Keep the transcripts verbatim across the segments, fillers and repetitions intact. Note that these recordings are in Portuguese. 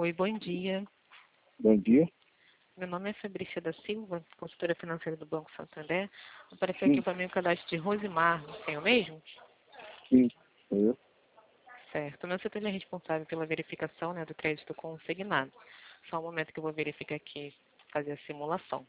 Oi, bom dia. Bom dia. Meu nome é Fabrícia da Silva, consultora financeira do Banco Santander. Apareceu Sim, aqui para mim o cadastro de Rosimar, tem o mesmo? sim, sou eu. Certo. O meu setor é responsável pela verificação, né, do crédito consignado. Só um momento que eu vou verificar aqui, fazer a simulação.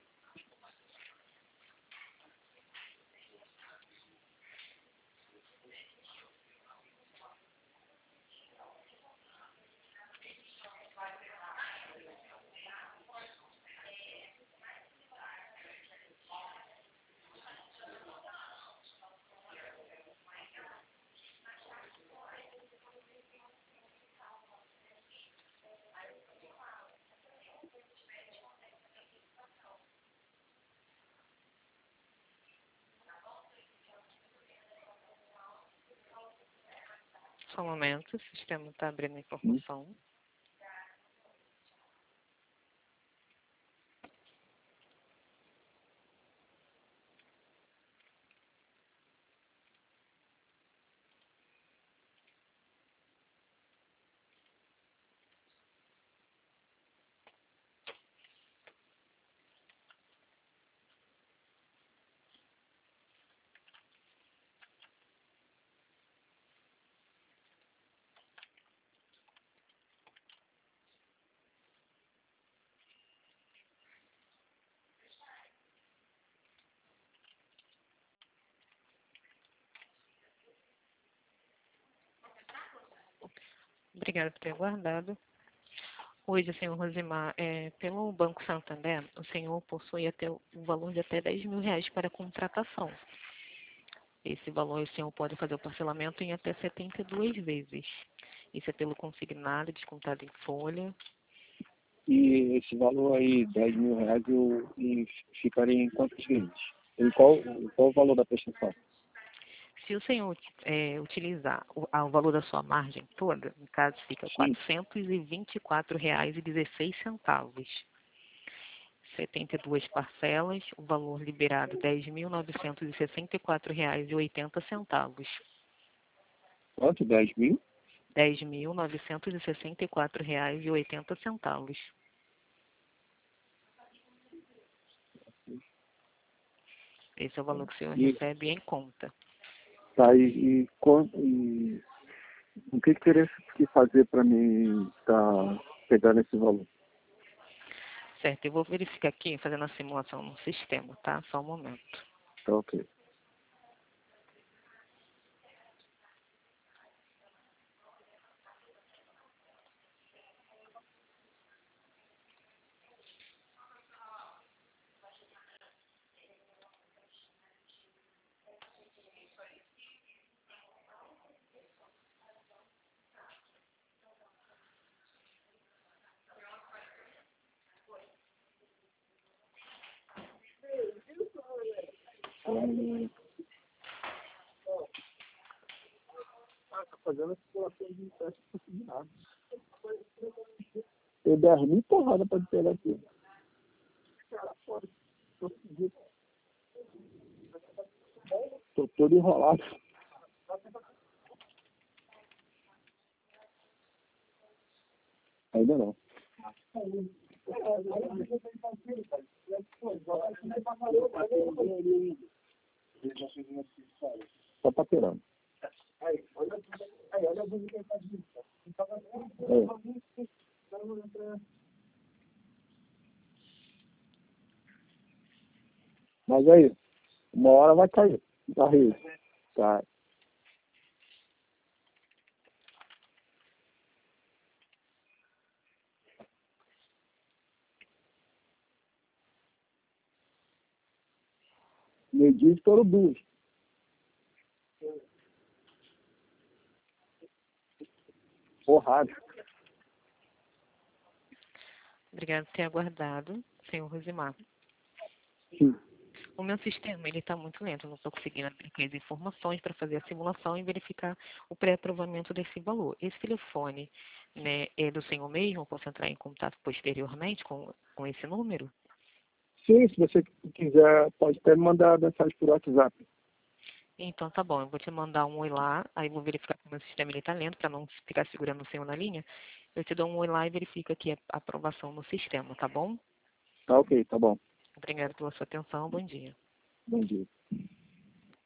Só um momento, o sistema está abrindo a Sim. informação. Obrigada por ter aguardado. Hoje, senhor Rosimar, é, pelo Banco Santander, o senhor possui até o valor de até dez mil reais para contratação. Esse valor o senhor pode fazer o parcelamento em até setenta e duas vezes. Isso é pelo consignado, descontado em folha. E esse valor aí, dez mil reais, eu, e ficaria em quantas vezes? E qual, qual o valor da prestação? Se o senhor é, utilizar o, a- o valor da sua margem toda, no caso fica Sim. quatrocentos e vinte e quatro reais e dezesseis centavos. setenta e duas parcelas, o valor liberado dez mil novecentos e sessenta e quatro reais e oitenta centavos. Quanto? dez mil? dez mil novecentos e sessenta e quatro reais e oitenta centavos. Esse é o valor que o senhor E, recebe em conta. tá, e, e, quan- e o que que teria que fazer para mim estar pegando esse valor? Certo, eu vou verificar aqui, fazendo a simulação no sistema, tá? Só um momento. Tá ok. Hum, ah, tá fazendo a simulação de teste consignado. Eu dei as mil porradas para pegar aqui. Cara, fora. Tô todo enrolado. Ainda não. Só paquerando. É. Mas aí, uma hora vai cair. Barriga. Tá. Meio-dia estourou duas. Porrada. Obrigada por ter aguardado, senhor Rosimar. Sim. O meu sistema ele está muito lento, eu não estou conseguindo abrir as informações para fazer a simulação e verificar o pré-aprovamento desse valor. Esse telefone, né, é do senhor mesmo? Eu posso entrar em contato posteriormente com, com esse número? Sim, se você quiser, pode até me mandar mensagem por WhatsApp. Então tá bom, eu vou te mandar um oi lá, aí vou verificar como o meu sistema está lento para não ficar segurando o senhor na linha Eu te dou um oi lá e verifico aqui a aprovação no sistema, tá bom? Tá ok, tá bom. Obrigada pela sua atenção, bom dia. Bom dia.